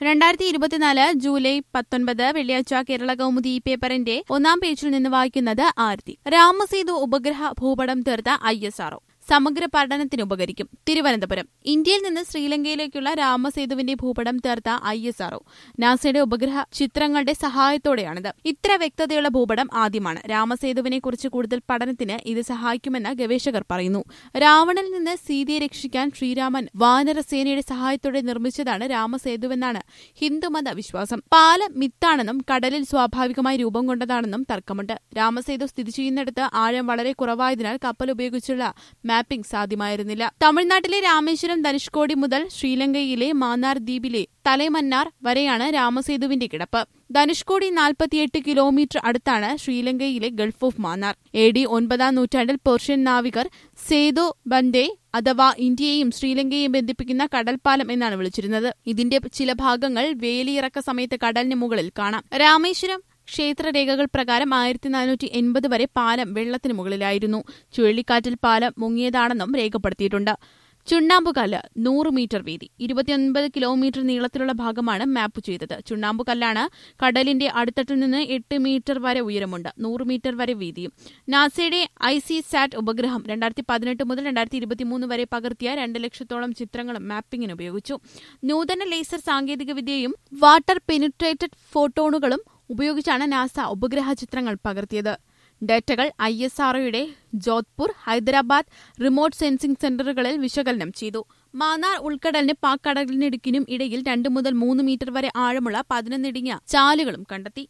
2024 July 19 വെള്ളിയാഴ്ച കേരള കൗമുദി പേപ്പറിന്റെ ഒന്നാം പേജിൽ നിന്ന് വായിക്കുന്നത് ആരതി. രാമസേതു ഉപഗ്രഹ ഭൂപടം തീർത്ത ISRO സമഗ്ര പഠനത്തിന് ഉപകരിക്കും. തിരുവനന്തപുരം. ഇന്ത്യയിൽ നിന്ന് ശ്രീലങ്കയിലേക്കുള്ള രാമസേതുവിന്റെ ഭൂപടം തീർത്ത ISRO നാസയുടെ ഉപഗ്രഹ ചിത്രങ്ങളുടെ സഹായത്തോടെയാണിത്. ഇത്ര വ്യക്തതയുള്ള ഭൂപടം ആദ്യമാണ്. രാമസേതുവിനെ കുറിച്ച് കൂടുതൽ പഠനത്തിന് ഇത് സഹായിക്കുമെന്ന് ഗവേഷകർ പറയുന്നു. രാവണനിൽ നിന്ന് സീതയെ രക്ഷിക്കാൻ ശ്രീരാമൻ വാനരസേനയുടെ സഹായത്തോടെ നിർമ്മിച്ചതാണ് രാമസേതുവെന്നാണ് ഹിന്ദുമത വിശ്വാസം. പാലം മിത്താണെന്നും കടലിൽ സ്വാഭാവികമായി രൂപം കൊണ്ടതാണെന്നും തർക്കമുണ്ട്. രാമസേതു സ്ഥിതി ചെയ്യുന്നിടത്ത് ആഴം വളരെ കുറവായതിനാൽ കപ്പൽ ഉപയോഗിച്ചുള്ള മാപ്പിംഗ് സാധ്യമായിരുന്നില്ല. തമിഴ്നാട്ടിലെ രാമേശ്വരം ധനുഷ്കോടി മുതൽ ശ്രീലങ്കയിലെ മാന്നാർ ദ്വീപിലെ തലൈമന്നാർ വരെയാണ് രാമസേതുവിന്റെ കിടപ്പ്. ധനുഷ്കോടി 48 കിലോമീറ്റർ അടുത്താണ് ശ്രീലങ്കയിലെ ഗൾഫ് ഓഫ് മാന്നാർ. AD 9-ാം നൂറ്റാണ്ടിൽ പേർഷ്യൻ നാവികർ സേതു ബന്ദേ അഥവാ ഇന്ത്യയെയും ശ്രീലങ്കയെയും ബന്ധിപ്പിക്കുന്ന കടൽപ്പാലം എന്നാണ് വിളിച്ചിരുന്നത്. ഇതിന്റെ ചില ഭാഗങ്ങൾ വേലിയിറക്ക സമയത്ത് കടലിന് മുകളിൽ കാണാം. രാമേശ്വരം ക്ഷേത്രരേഖകൾ പ്രകാരം 1480 വരെ പാലം വെള്ളത്തിന് മുകളിലായിരുന്നു. ചുഴലിക്കാറ്റിൽ പാലം മുങ്ങിയതാണെന്നും രേഖപ്പെടുത്തിയിട്ടുണ്ട്. ചുണ്ണാമ്പുകല്ല് 100 മീറ്റർ വീതി, 29 കിലോമീറ്റർ നീളത്തിലുള്ള ഭാഗമാണ് മാപ്പ് ചെയ്തത്. ചുണ്ണാമ്പുകല്ലാണ്. കടലിന്റെ അടിത്തട്ടിൽ നിന്ന് 8 മീറ്റർ വരെ ഉയരമുണ്ട്, 100 മീറ്റർ വരെ വീതിയും. നാസയുടെ ICSat ഉപഗ്രഹം 2018 മുതൽ 2023 വരെ പകർത്തിയ 2 ലക്ഷത്തോളം ചിത്രങ്ങളും മാപ്പിംഗിന് ഉപയോഗിച്ചു. നൂതന ലേസർ സാങ്കേതികവിദ്യയും വാട്ടർ പെനിട്രേറ്റഡ് ഫോട്ടോണുകളും ഉപയോഗിച്ചാണ് നാസ ഉപഗ്രഹ ചിത്രങ്ങൾ പകർത്തിയത്. ഡേറ്റകൾ ISROയുടെ ജോധ്പൂർ, ഹൈദരാബാദ് റിമോട്ട് സെൻസിംഗ് സെന്ററുകളിൽ വിശകലനം ചെയ്തു. മാന്നാർ ഉൾക്കടലിന് പാക് കടലിനിടുക്കിനും ഇടയിൽ 2 മുതൽ 3 മീറ്റർ വരെ ആഴമുള്ള 11 ഇടുങ്ങിയ ചാലുകളും കണ്ടെത്തി.